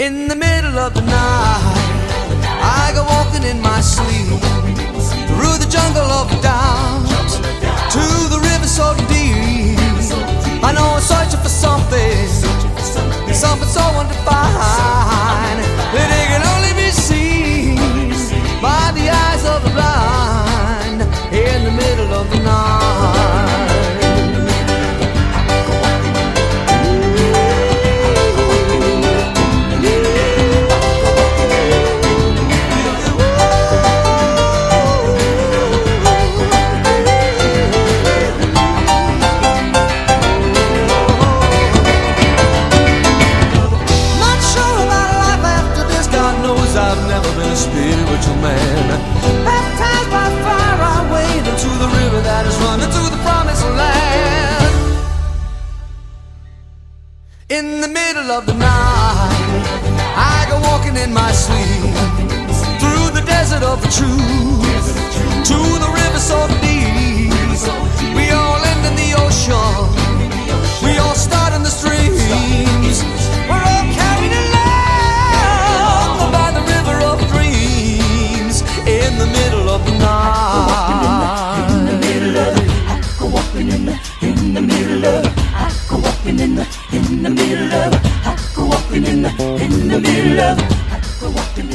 In the middle of the night, I go walking in my sleep through the jungle of doubt to the river so deep. I know I'm searching for something, something so undefined that it can only be seen by the eyes of the blind. In the middle of the night. I've never been a spiritual man. Baptized by fire, I wade into the river that is running to the promised land. In the middle of the night, I go walking in my sleep through the desert of the truth to the river so deep. We all end in the ocean, we all start in the streams. We're all carried along by the river of dreams. In the middle of the night. In the middle of it, I go walking in the middle of it. I go walking in the middle of it. I go walking in the middle of it. I go walking